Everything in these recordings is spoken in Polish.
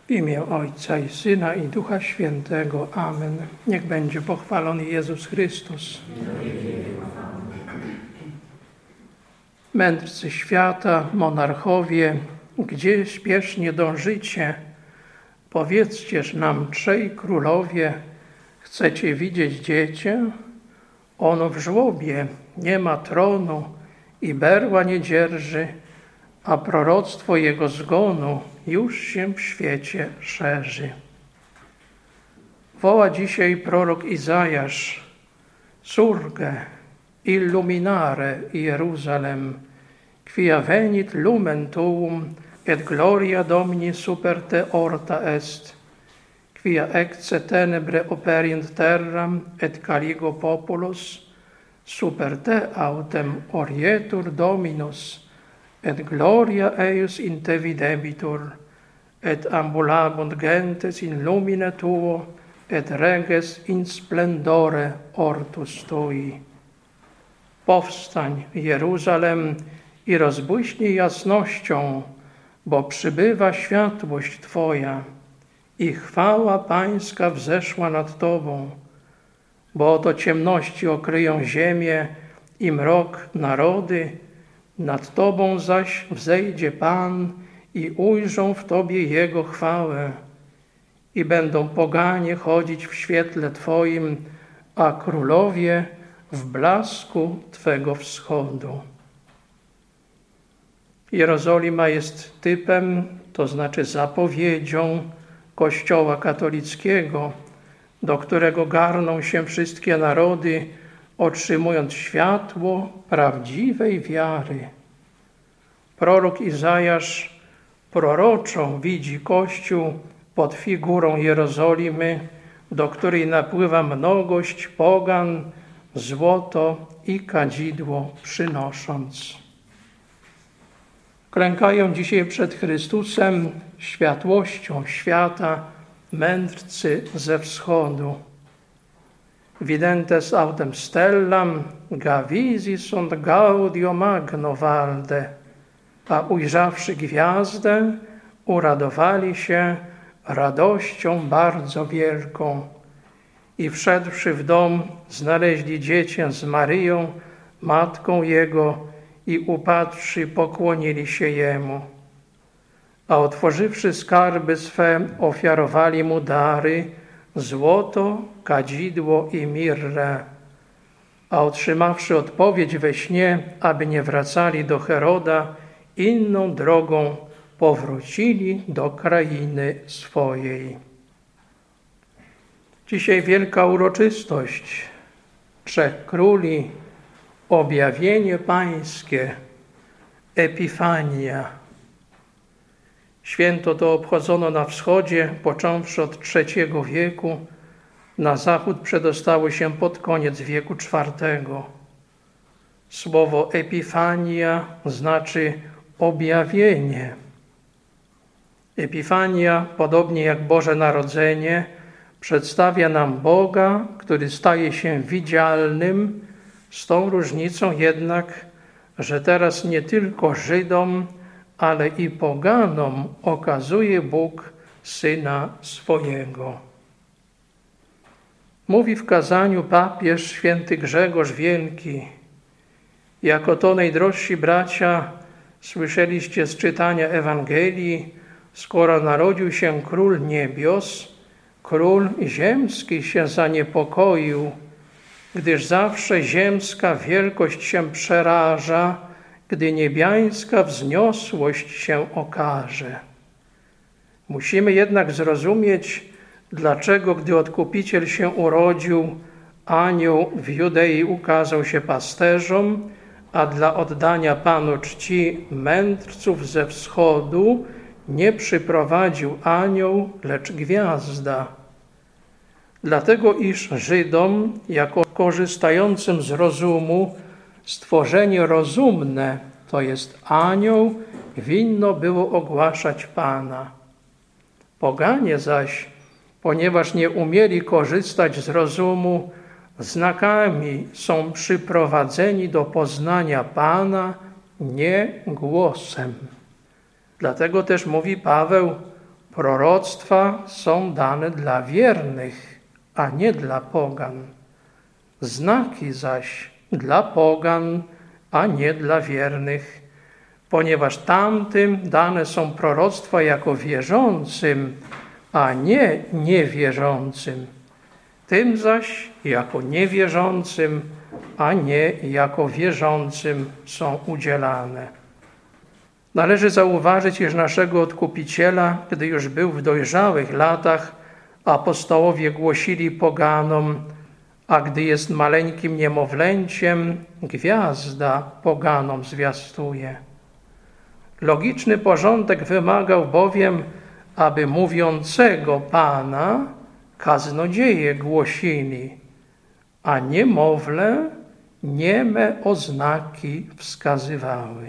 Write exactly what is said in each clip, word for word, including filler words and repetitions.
W imię Ojca i Syna i Ducha Świętego. Amen. Niech będzie pochwalony Jezus Chrystus. Mędrcy świata, monarchowie, gdzie śpiesznie dążycie? Powiedzcież nam, trzej królowie, chcecie widzieć dziecię? Ono w żłobie, nie ma tronu i berła nie dzierży, a proroctwo jego zgonu już się w świecie szerzy. Woła dzisiaj prorok Izajasz: Surge, illuminare Jeruzalem, quia venit lumen tuum, et gloria Domini super te orta est, quia ecce tenebre operient terram, et caligo populus, super te autem orietur Dominus, et gloria eius in te videbitur, et ambulabunt gentes in lumine tuo, et reges in splendore ortus tui. Powstań, Jeruzalem, i rozbłyśnij jasnością, bo przybywa światłość Twoja i chwała Pańska wzeszła nad Tobą, bo oto ciemności okryją ziemię i mrok narody, nad Tobą zaś wzejdzie Pan i ujrzą w Tobie Jego chwałę i będą poganie chodzić w świetle Twoim, a królowie w blasku Twego wschodu. Jerozolima jest typem, to znaczy zapowiedzią Kościoła katolickiego, do którego garną się wszystkie narody, otrzymując światło prawdziwej wiary. Prorok Izajasz proroczo widzi Kościół pod figurą Jerozolimy, do której napływa mnogość pogan, złoto i kadzidło przynosząc. Klękają dzisiaj przed Chrystusem, światłością świata, mędrcy ze wschodu. Videntes autem stellam, gavisi sunt gaudio magno valde, a ujrzawszy gwiazdę, uradowali się radością bardzo wielką. I wszedłszy w dom, znaleźli dziecię z Maryją, matką Jego, i upadłszy, pokłonili się Jemu. A otworzywszy skarby swe, ofiarowali Mu dary, złoto, kadzidło i mirrę. A otrzymawszy odpowiedź we śnie, aby nie wracali do Heroda, inną drogą powrócili do krainy swojej. Dzisiaj wielka uroczystość trzech króli, objawienie Pańskie, Epifania. Święto to obchodzono na wschodzie, począwszy od trzeciego wieku, na zachód przedostało się pod koniec wieku czwartego. Słowo Epifania znaczy objawienie. Epifania, podobnie jak Boże Narodzenie, przedstawia nam Boga, który staje się widzialnym, z tą różnicą jednak, że teraz nie tylko Żydom, ale i poganom okazuje Bóg Syna swojego. Mówi w kazaniu papież święty Grzegorz Wielki: jako to, najdrożsi bracia, słyszeliście z czytania Ewangelii, skoro narodził się Król Niebios, Król Ziemski się zaniepokoił, gdyż zawsze ziemska wielkość się przeraża, gdy niebiańska wzniosłość się okaże. Musimy jednak zrozumieć, dlaczego, gdy Odkupiciel się urodził, anioł w Judei ukazał się pasterzom, a dla oddania Panu czci mędrców ze wschodu nie przyprowadził anioł, lecz gwiazda. Dlatego, iż Żydom, jako korzystającym z rozumu, stworzenie rozumne, to jest anioł, winno było ogłaszać Pana. Poganie zaś, ponieważ nie umieli korzystać z rozumu, znakami są przyprowadzeni do poznania Pana, nie głosem. Dlatego też mówi Paweł: Proroctwa są dane dla wiernych, a nie dla pogan. Znaki zaś dla pogan, a nie dla wiernych, ponieważ tamtym dane są proroctwa jako wierzącym, a nie niewierzącym. Tym zaś jako niewierzącym, a nie jako wierzącym są udzielane. Należy zauważyć, iż naszego Odkupiciela, gdy już był w dojrzałych latach, apostołowie głosili poganom, a gdy jest maleńkim niemowlęciem, gwiazda poganom zwiastuje. Logiczny porządek wymagał bowiem, aby mówiącego Pana kaznodzieje głosili, a niemowlę nieme oznaki wskazywały.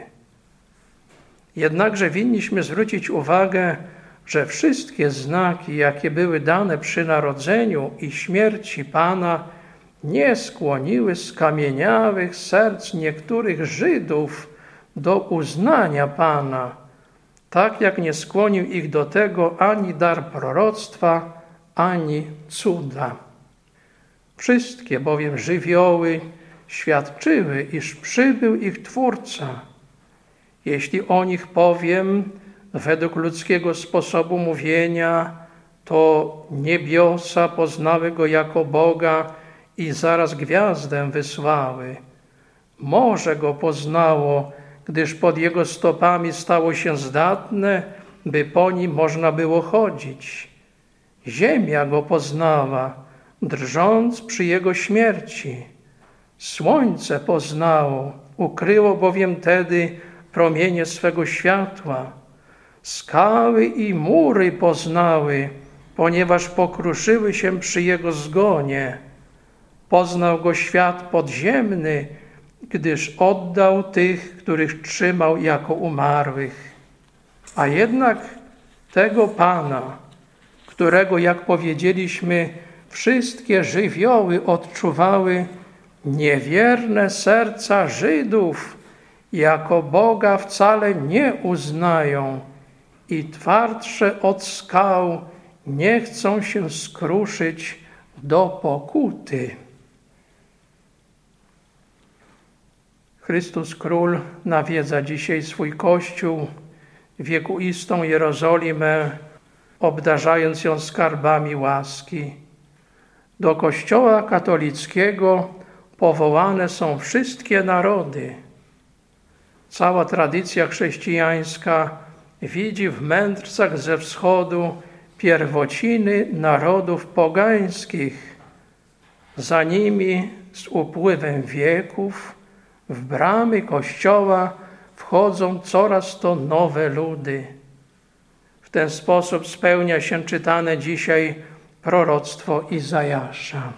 Jednakże winniśmy zwrócić uwagę, że wszystkie znaki, jakie były dane przy narodzeniu i śmierci Pana, nie skłoniły skamieniałych serc niektórych Żydów do uznania Pana, tak jak nie skłonił ich do tego ani dar proroctwa, ani cuda. Wszystkie bowiem żywioły świadczyły, iż przybył ich Twórca. Jeśli o nich powiem, według ludzkiego sposobu mówienia, to niebiosa poznały Go jako Boga i zaraz gwiazdę wysłały. Morze Go poznało, gdyż pod Jego stopami stało się zdatne, by po nim można było chodzić. Ziemia Go poznała, drżąc przy Jego śmierci. Słońce poznało, ukryło bowiem tedy promienie swego światła. Skały i mury poznały, ponieważ pokruszyły się przy Jego zgonie. Poznał Go świat podziemny, gdyż oddał tych, których trzymał jako umarłych. A jednak tego Pana, którego, jak powiedzieliśmy, wszystkie żywioły odczuwały, niewierne serca Żydów jako Boga wcale nie uznają i twardsze od skał nie chcą się skruszyć do pokuty. Chrystus Król nawiedza dzisiaj swój Kościół, wiekuistą Jerozolimę, obdarzając ją skarbami łaski. Do Kościoła katolickiego powołane są wszystkie narody. Cała tradycja chrześcijańska widzi w mędrcach ze wschodu pierwociny narodów pogańskich. Za nimi z upływem wieków w bramy Kościoła wchodzą coraz to nowe ludy. W ten sposób spełnia się czytane dzisiaj proroctwo Izajasza.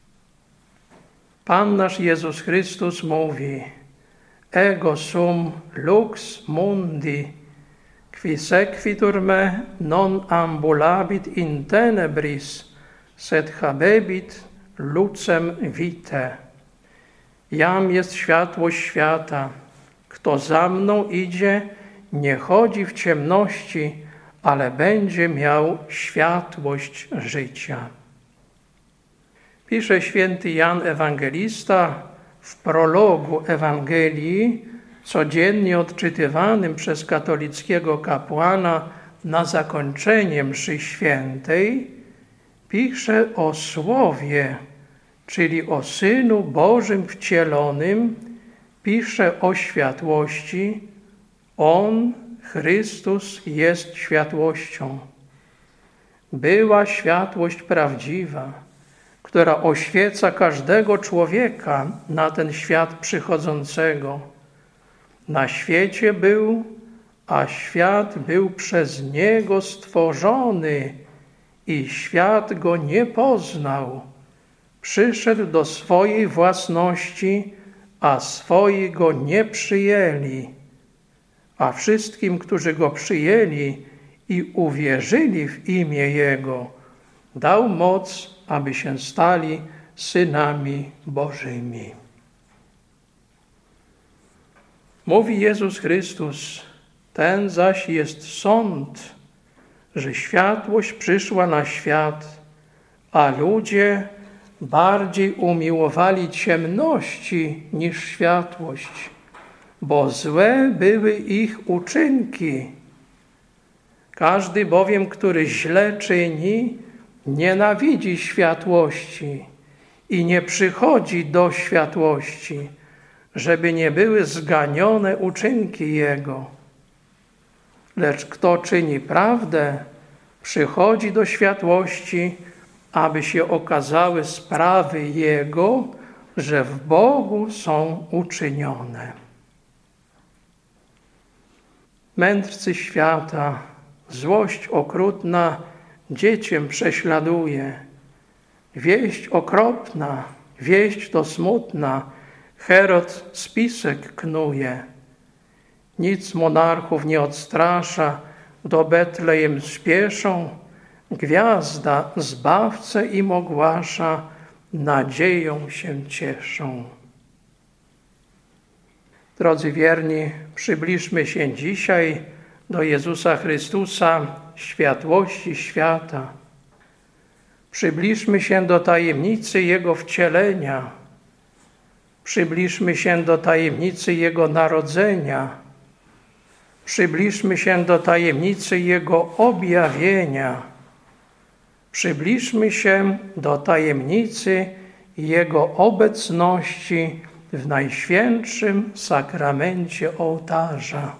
Pan nasz Jezus Chrystus mówi: Ego sum lux mundi, qui sequitur me non ambulabit in tenebris, sed habebit lucem vitae. Jam jest światłość świata. Kto za mną idzie, nie chodzi w ciemności, ale będzie miał światłość życia. Pisze święty Jan Ewangelista w prologu Ewangelii, codziennie odczytywanym przez katolickiego kapłana na zakończenie mszy świętej, pisze o Słowie, czyli o Synu Bożym wcielonym, pisze o światłości. On, Chrystus, jest światłością. Była światłość prawdziwa, która oświeca każdego człowieka na ten świat przychodzącego. Na świecie był, a świat był przez Niego stworzony i świat Go nie poznał. Przyszedł do swojej własności, a swoi Go nie przyjęli. A wszystkim, którzy Go przyjęli i uwierzyli w imię Jego, dał moc, aby się stali synami Bożymi. Mówi Jezus Chrystus: ten zaś jest sąd, że światłość przyszła na świat, a ludzie bardziej umiłowali ciemności niż światłość, bo złe były ich uczynki. Każdy bowiem, który źle czyni, nienawidzi światłości i nie przychodzi do światłości, żeby nie były zganione uczynki jego. Lecz kto czyni prawdę, przychodzi do światłości, aby się okazały sprawy jego, że w Bogu są uczynione. Mędrcy świata, złość okrutna dziecię prześladuje. Wieść okropna, wieść to smutna, Herod spisek knuje. Nic monarchów nie odstrasza, do Betlejem spieszą, gwiazda Zbawcę im ogłasza, nadzieją się cieszą. Drodzy wierni, przybliżmy się dzisiaj do Jezusa Chrystusa, światłości świata. Przybliżmy się do tajemnicy Jego wcielenia. Przybliżmy się do tajemnicy Jego narodzenia. Przybliżmy się do tajemnicy Jego objawienia. Przybliżmy się do tajemnicy Jego obecności w Najświętszym sakramencie ołtarza.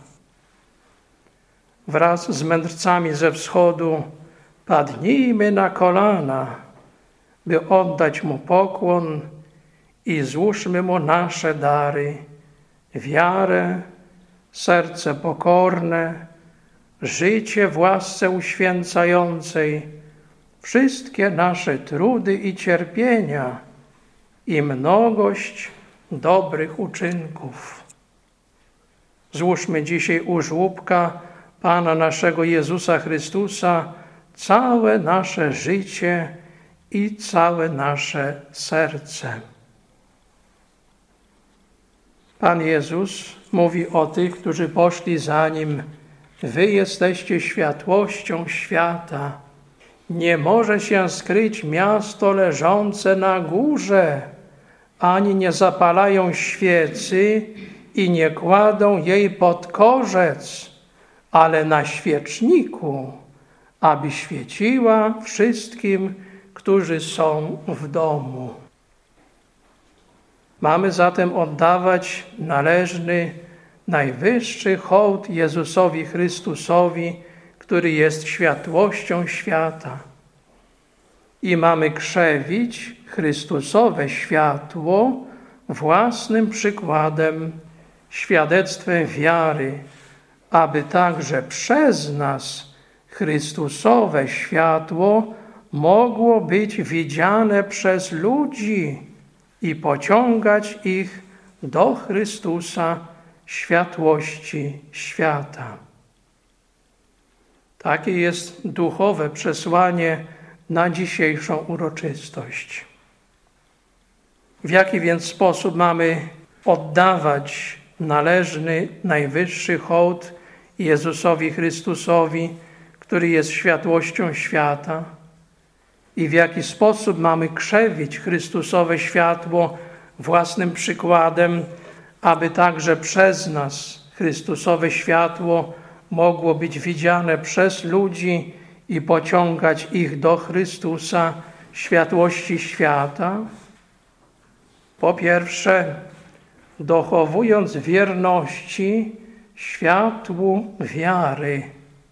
Wraz z mędrcami ze wschodu padnijmy na kolana, by oddać Mu pokłon i złóżmy Mu nasze dary, wiarę, serce pokorne, życie w łasce uświęcającej, wszystkie nasze trudy i cierpienia i mnogość dobrych uczynków. Złóżmy dzisiaj u żłóbka Pana naszego Jezusa Chrystusa całe nasze życie i całe nasze serce. Pan Jezus mówi o tych, którzy poszli za Nim: wy jesteście światłością świata. Nie może się skryć miasto leżące na górze, ani nie zapalają świecy i nie kładą jej pod korzec, ale na świeczniku, aby świeciła wszystkim, którzy są w domu. Mamy zatem oddawać należny, najwyższy hołd Jezusowi Chrystusowi, który jest światłością świata. I mamy krzewić Chrystusowe światło własnym przykładem, świadectwem wiary, aby także przez nas Chrystusowe światło mogło być widziane przez ludzi i pociągać ich do Chrystusa, światłości świata. Takie jest duchowe przesłanie na dzisiejszą uroczystość. W jaki więc sposób mamy oddawać należny, najwyższy hołd Jezusowi Chrystusowi, który jest światłością świata? I w jaki sposób mamy krzewić Chrystusowe światło własnym przykładem, aby także przez nas Chrystusowe światło mogło być widziane przez ludzi i pociągać ich do Chrystusa, światłości świata? Po pierwsze, dochowując wierności światłu wiary,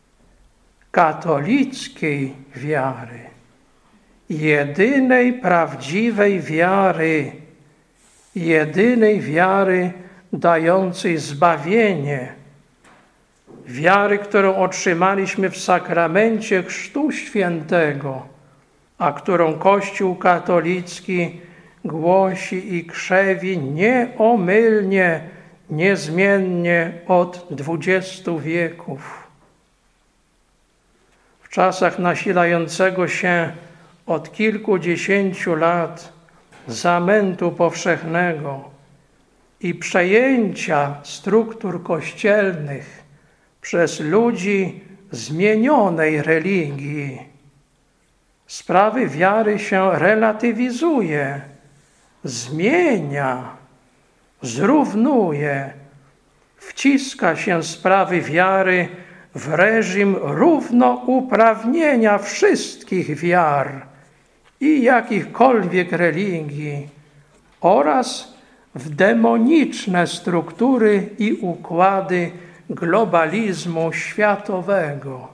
katolickiej wiary, jedynej prawdziwej wiary, jedynej wiary dającej zbawienie, wiary, którą otrzymaliśmy w sakramencie Chrztu Świętego, a którą Kościół katolicki głosi i krzewi nieomylnie, niezmiennie od dwudziestu wieków. W czasach nasilającego się od kilkudziesięciu lat zamętu powszechnego i przejęcia struktur kościelnych przez ludzi zmienionej religii. Sprawy wiary się relatywizuje, zmienia, zrównuje, wciska się sprawy wiary w reżim równouprawnienia wszystkich wiar i jakichkolwiek religii oraz w demoniczne struktury i układy globalizmu światowego.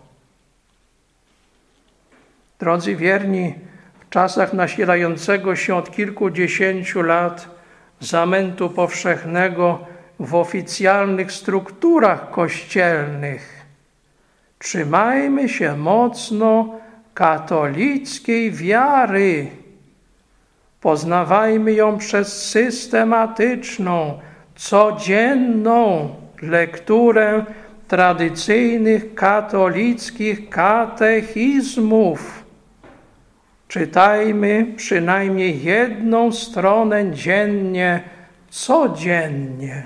Drodzy wierni, w czasach nasilającego się od kilkudziesięciu lat zamętu powszechnego w oficjalnych strukturach kościelnych, trzymajmy się mocno katolickiej wiary. Poznawajmy ją przez systematyczną, codzienną lekturę tradycyjnych katolickich katechizmów. Czytajmy przynajmniej jedną stronę dziennie, codziennie.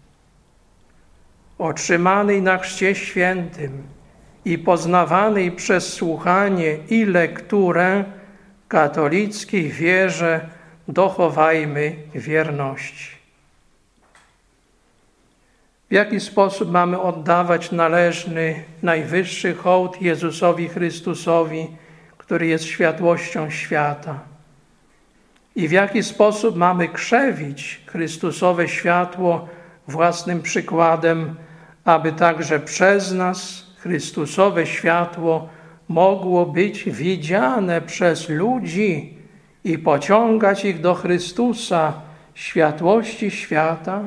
Otrzymanej na Chrzcie Świętym i poznawanej przez słuchanie i lekturę katolickiej wierze dochowajmy wierności. W jaki sposób mamy oddawać należny, najwyższy hołd Jezusowi Chrystusowi, który jest światłością świata? I w jaki sposób mamy krzewić Chrystusowe światło własnym przykładem, aby także przez nas Chrystusowe światło mogło być widziane przez ludzi i pociągać ich do Chrystusa, światłości świata?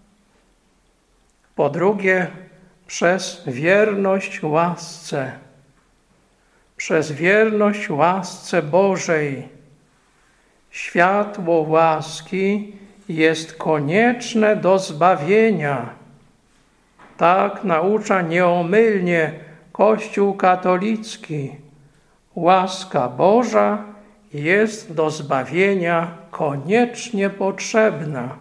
Po drugie, przez wierność łasce. Przez wierność łasce Bożej. Światło łaski jest konieczne do zbawienia. Tak naucza nieomylnie Kościół katolicki. Łaska Boża jest do zbawienia koniecznie potrzebna.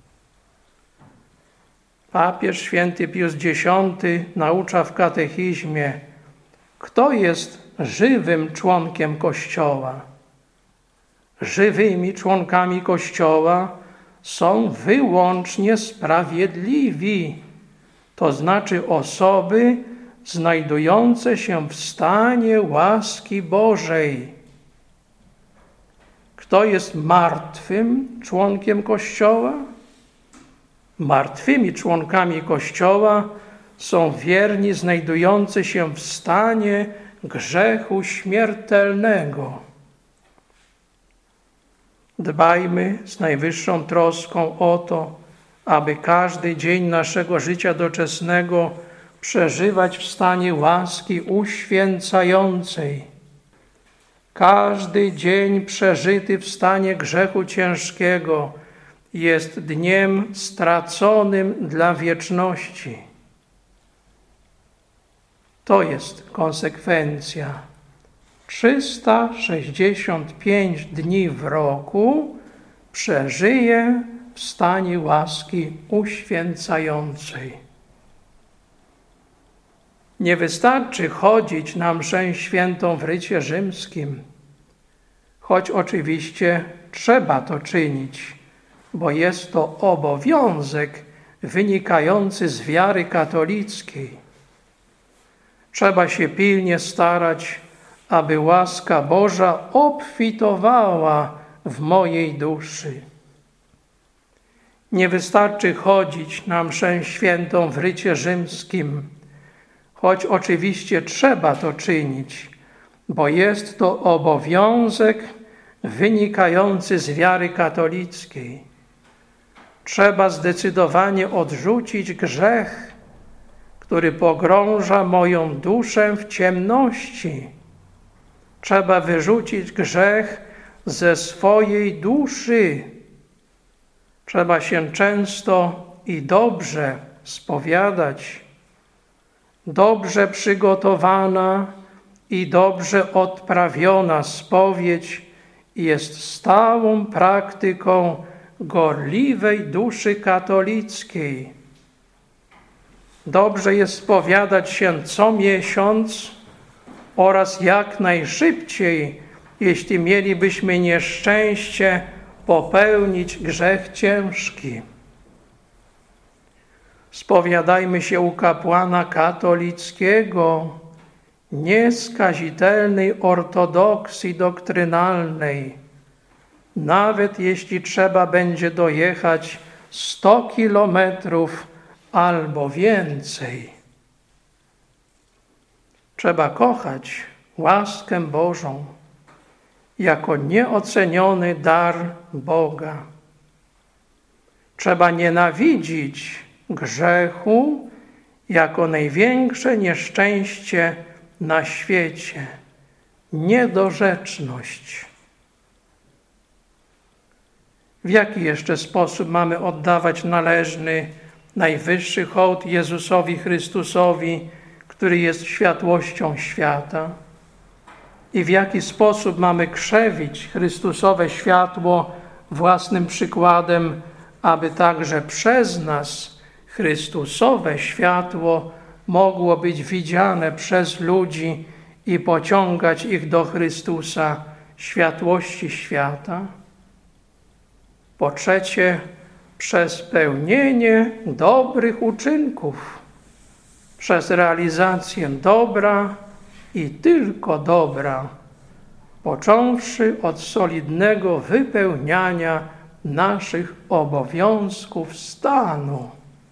Papież święty Pius Dziesiąty naucza w katechizmie, kto jest żywym członkiem Kościoła. Żywymi członkami Kościoła są wyłącznie sprawiedliwi, to znaczy osoby znajdujące się w stanie łaski Bożej. Kto jest martwym członkiem Kościoła? Martwymi członkami Kościoła są wierni znajdujący się w stanie grzechu śmiertelnego. Dbajmy z najwyższą troską o to, aby każdy dzień naszego życia doczesnego przeżywać w stanie łaski uświęcającej. Każdy dzień przeżyty w stanie grzechu ciężkiego jest dniem straconym dla wieczności. To jest konsekwencja. trzysta sześćdziesiąt pięć dni w roku przeżyje w stanie łaski uświęcającej. Nie wystarczy chodzić na mszę świętą w rycie rzymskim, choć oczywiście trzeba to czynić, bo jest to obowiązek wynikający z wiary katolickiej. Trzeba się pilnie starać, aby łaska Boża obfitowała w mojej duszy. Nie wystarczy chodzić na mszę świętą w rycie rzymskim, choć oczywiście trzeba to czynić, bo jest to obowiązek wynikający z wiary katolickiej. Trzeba zdecydowanie odrzucić grzech, który pogrąża moją duszę w ciemności. Trzeba wyrzucić grzech ze swojej duszy. Trzeba się często i dobrze spowiadać. Dobrze przygotowana i dobrze odprawiona spowiedź jest stałą praktyką gorliwej duszy katolickiej. dobrze jest spowiadać się co miesiąc oraz jak najszybciej, jeśli mielibyśmy nieszczęście popełnić grzech ciężki. Spowiadajmy się u kapłana katolickiego, nieskazitelnej ortodoksji doktrynalnej, nawet jeśli trzeba będzie dojechać sto kilometrów albo więcej. Trzeba kochać łaskę Bożą jako nieoceniony dar Boga. Trzeba nienawidzić grzechu jako największe nieszczęście na świecie, niedorzeczność. W jaki jeszcze sposób mamy oddawać należny, najwyższy hołd Jezusowi Chrystusowi, który jest światłością świata? I w jaki sposób mamy krzewić Chrystusowe światło własnym przykładem, aby także przez nas Chrystusowe światło mogło być widziane przez ludzi i pociągać ich do Chrystusa, światłości świata? Po trzecie, przez pełnienie dobrych uczynków, przez realizację dobra i tylko dobra, począwszy od solidnego wypełniania naszych obowiązków stanu.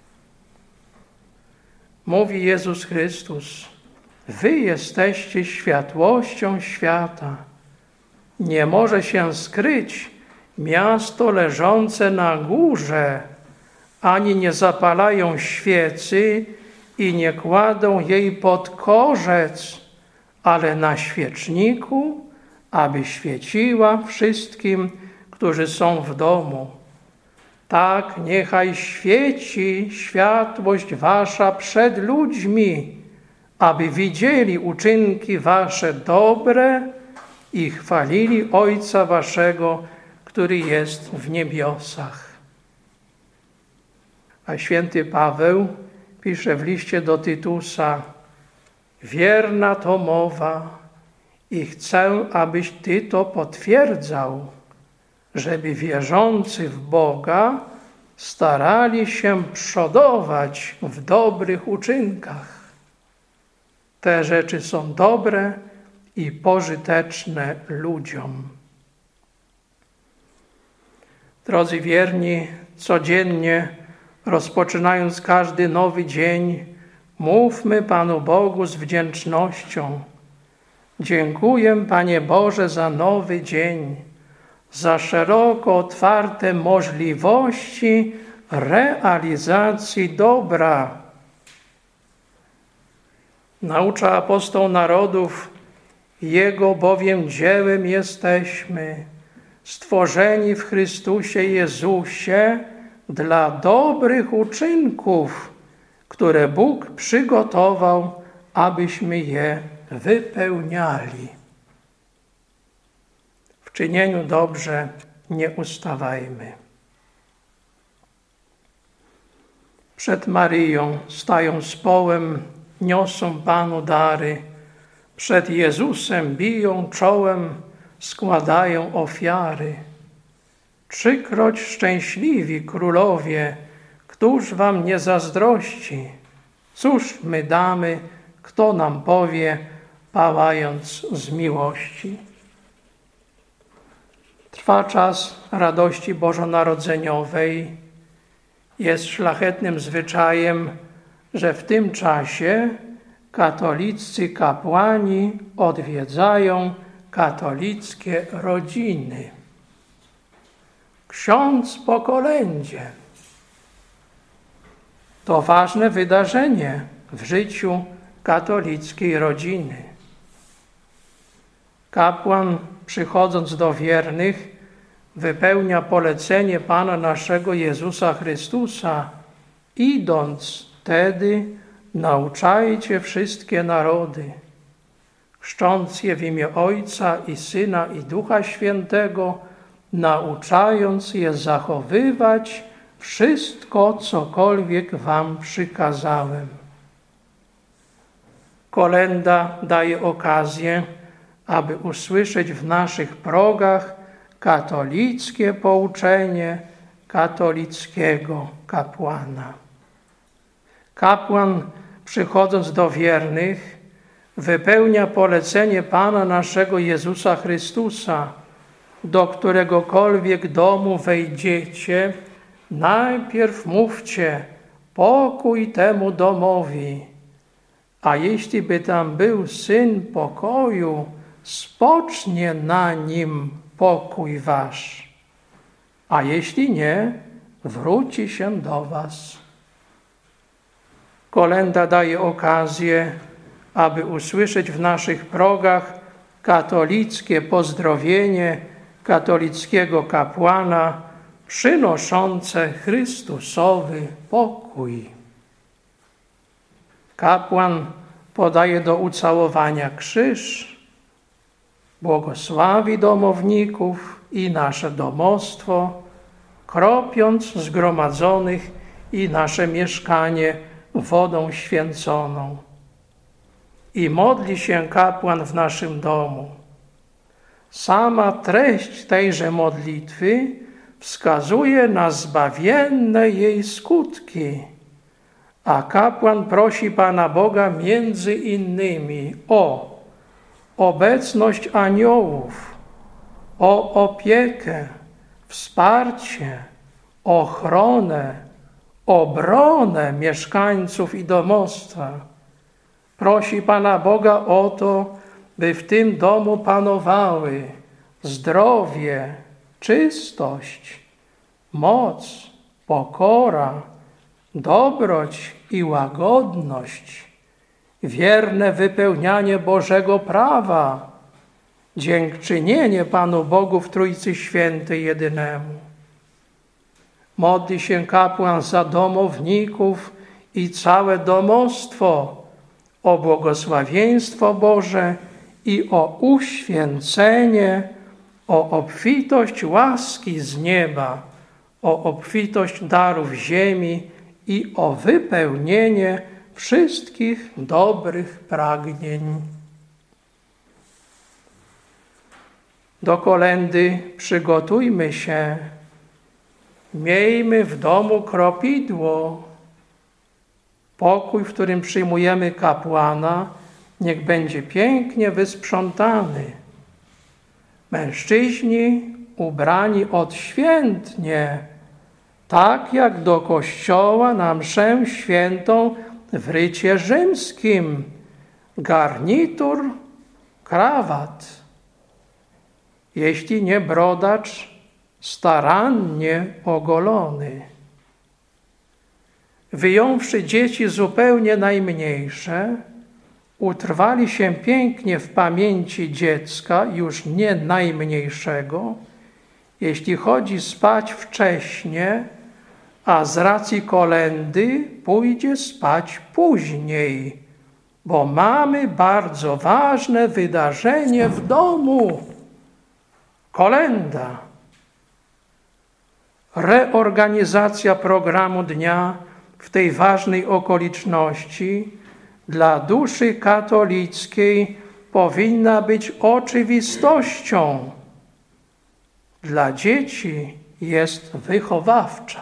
Mówi Jezus Chrystus: wy jesteście światłością świata. Nie może się skryć miasto leżące na górze, ani nie zapalają świecy i nie kładą jej pod korzec, ale na świeczniku, aby świeciła wszystkim, którzy są w domu. Tak niechaj świeci światłość wasza przed ludźmi, aby widzieli uczynki wasze dobre i chwalili Ojca waszego, który jest w niebiosach. A święty Paweł pisze w liście do Tytusa: wierna to mowa i chcę, abyś ty to potwierdzał, żeby wierzący w Boga starali się przodować w dobrych uczynkach. Te rzeczy są dobre i pożyteczne ludziom. Drodzy wierni, codziennie, rozpoczynając każdy nowy dzień, mówmy Panu Bogu z wdzięcznością: dziękuję, Panie Boże, za nowy dzień, za szeroko otwarte możliwości realizacji dobra. Naucza apostoł narodów: Jego bowiem dziełem jesteśmy, stworzeni w Chrystusie Jezusie dla dobrych uczynków, które Bóg przygotował, abyśmy je wypełniali. W czynieniu dobrze nie ustawajmy. Przed Maryją stają z połem, niosą Panu dary, przed Jezusem biją czołem, składają ofiary. Trzykroć szczęśliwi królowie, któż wam nie zazdrości? Cóż my damy, kto nam powie, pałając z miłości? Trwa czas radości bożonarodzeniowej. Jest szlachetnym zwyczajem, że w tym czasie katoliccy kapłani odwiedzają katolickie rodziny. Ksiądz po kolędzie. To ważne wydarzenie w życiu katolickiej rodziny. Kapłan, przychodząc do wiernych, wypełnia polecenie Pana naszego Jezusa Chrystusa: idąc tedy, nauczajcie wszystkie narody, chrzcząc je w imię Ojca i Syna i Ducha Świętego, nauczając je zachowywać wszystko, cokolwiek wam przykazałem. Kolenda daje okazję, aby usłyszeć w naszych progach katolickie pouczenie katolickiego kapłana. Kapłan, przychodząc do wiernych, wypełnia polecenie Pana naszego Jezusa Chrystusa: do któregokolwiek domu wejdziecie, najpierw mówcie: pokój temu domowi. A jeśli by tam był Syn pokoju, spocznie na nim pokój wasz. A jeśli nie, wróci się do was. Kolenda daje okazję, aby usłyszeć w naszych progach katolickie pozdrowienie katolickiego kapłana przynoszące Chrystusowy pokój. Kapłan podaje do ucałowania krzyż, błogosławi domowników i nasze domostwo, kropiąc zgromadzonych i nasze mieszkanie wodą święconą. I modli się kapłan w naszym domu. Sama treść tejże modlitwy wskazuje na zbawienne jej skutki, a kapłan prosi Pana Boga między innymi o obecność aniołów, o opiekę, wsparcie, ochronę, obronę mieszkańców i domostwa. Prosi Pana Boga o to, by w tym domu panowały zdrowie, czystość, moc, pokora, dobroć i łagodność, wierne wypełnianie Bożego prawa, dziękczynienie Panu Bogu w Trójcy Świętej jedynemu. Modli się kapłan za domowników i całe domostwo, o błogosławieństwo Boże i o uświęcenie, o obfitość łaski z nieba, o obfitość darów ziemi i o wypełnienie wszystkich dobrych pragnień. Do kolendy przygotujmy się. Miejmy w domu kropidło. Pokój, w którym przyjmujemy kapłana, niech będzie pięknie wysprzątany. Mężczyźni ubrani odświętnie, tak jak do kościoła na mszę świętą w rycie rzymskim. Garnitur, krawat. Jeśli nie brodacz, starannie ogolony. Wyjąwszy dzieci zupełnie najmniejsze, utrwali się pięknie w pamięci dziecka, już nie najmniejszego, jeśli chodzi spać wcześnie, a z racji kolendy pójdzie spać później, bo mamy bardzo ważne wydarzenie w domu. Kolenda. Reorganizacja programu dnia w tej ważnej okoliczności dla duszy katolickiej powinna być oczywistością. Dla dzieci jest wychowawcza.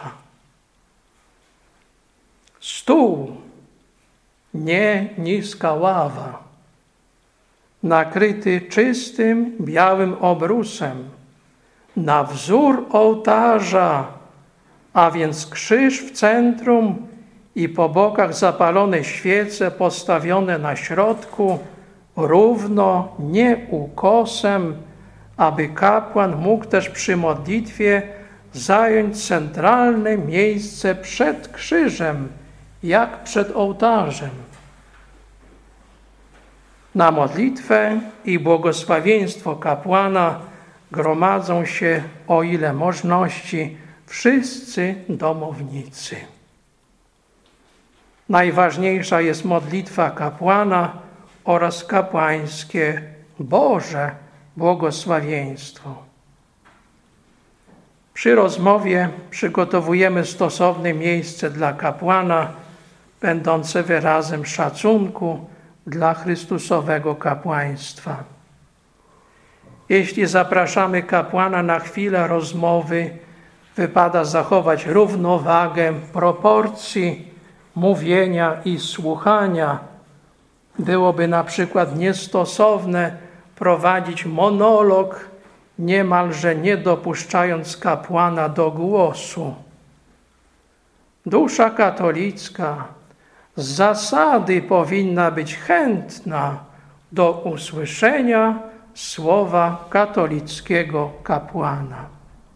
Stół, nie niska ława, nakryty czystym, białym obrusem, na wzór ołtarza, a więc krzyż w centrum i po bokach zapalone świece postawione na środku, równo, nie ukosem, aby kapłan mógł też przy modlitwie zająć centralne miejsce przed krzyżem, jak przed ołtarzem. Na modlitwę i błogosławieństwo kapłana gromadzą się, o ile możności, wszyscy domownicy. Najważniejsza jest modlitwa kapłana oraz kapłańskie Boże błogosławieństwo. Przy rozmowie przygotowujemy stosowne miejsce dla kapłana, będące wyrazem szacunku dla Chrystusowego kapłaństwa. Jeśli zapraszamy kapłana na chwilę rozmowy, wypada zachować równowagę proporcji mówienia i słuchania. Byłoby na przykład niestosowne prowadzić monolog, niemalże nie dopuszczając kapłana do głosu. Dusza katolicka z zasady powinna być chętna do usłyszenia słowa katolickiego kapłana.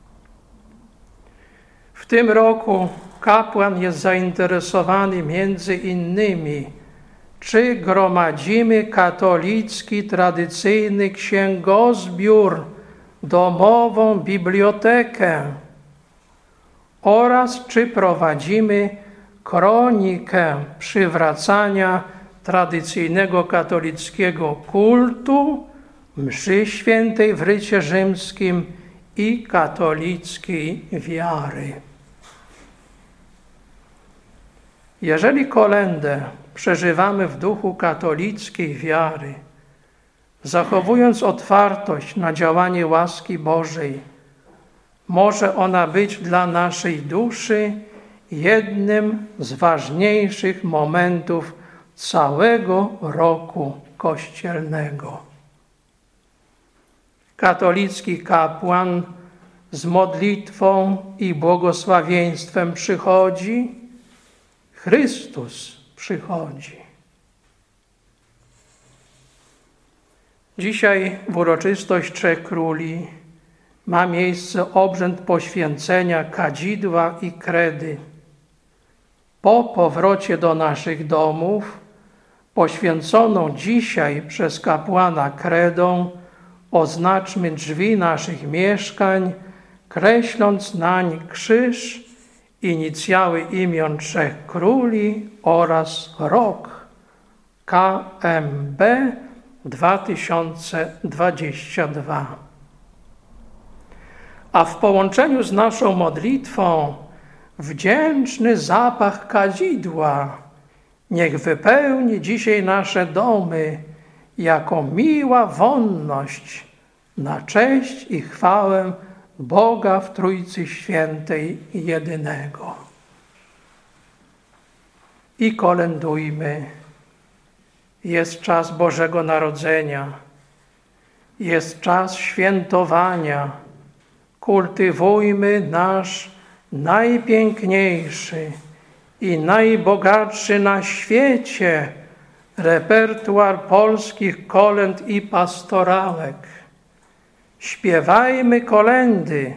W tym roku kapłan jest zainteresowany między innymi, czy gromadzimy katolicki, tradycyjny księgozbiór, domową bibliotekę oraz czy prowadzimy kronikę przywracania tradycyjnego katolickiego kultu, mszy świętej w rycie rzymskim i katolickiej wiary. Jeżeli kolędę przeżywamy w duchu katolickiej wiary, zachowując otwartość na działanie łaski Bożej, może ona być dla naszej duszy jednym z ważniejszych momentów całego roku kościelnego. Katolicki kapłan z modlitwą i błogosławieństwem przychodzi, Chrystus przychodzi. Dzisiaj w uroczystość Trzech Króli ma miejsce obrzęd poświęcenia kadzidła i kredy. Po powrocie do naszych domów, poświęconą dzisiaj przez kapłana kredą, oznaczmy drzwi naszych mieszkań, kreśląc nań krzyż, inicjały imion Trzech Króli oraz rok K M B dwa tysiące dwudziesty drugi. A w połączeniu z naszą modlitwą wdzięczny zapach kadzidła niech wypełni dzisiaj nasze domy jako miła wonność na cześć i chwałę Boga w Trójcy Świętej jedynego. I kolędujmy. Jest czas Bożego Narodzenia. Jest czas świętowania. Kultywujmy nasz najpiękniejszy i najbogatszy na świecie repertuar polskich kolęd i pastorałek. Śpiewajmy kolędy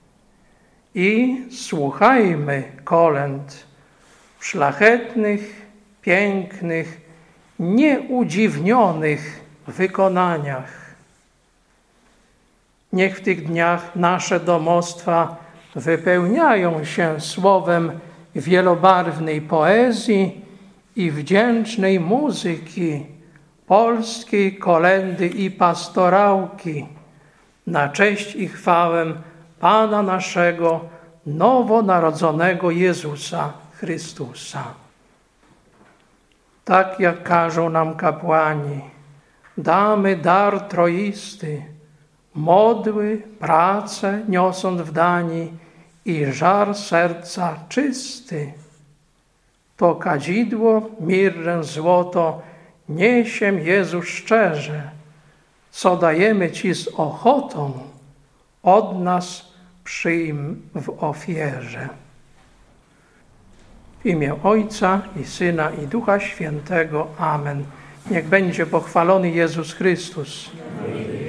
i słuchajmy kolęd w szlachetnych, pięknych, nieudziwnionych wykonaniach. Niech w tych dniach nasze domostwa wypełniają się słowem wielobarwnej poezji i wdzięcznej muzyki, polskiej kolędy i pastorałki, na cześć i chwałę Pana naszego, nowonarodzonego Jezusa Chrystusa. Tak jak każą nam kapłani, damy dar troisty, modły, pracę niosąc w dani i żar serca czysty. To kadzidło, mirrę, złoto niesiem Jezu szczerze, co dajemy Ci z ochotą, od nas przyjm w ofierze. W imię Ojca i Syna i Ducha Świętego. Amen. Niech będzie pochwalony Jezus Chrystus. Amen.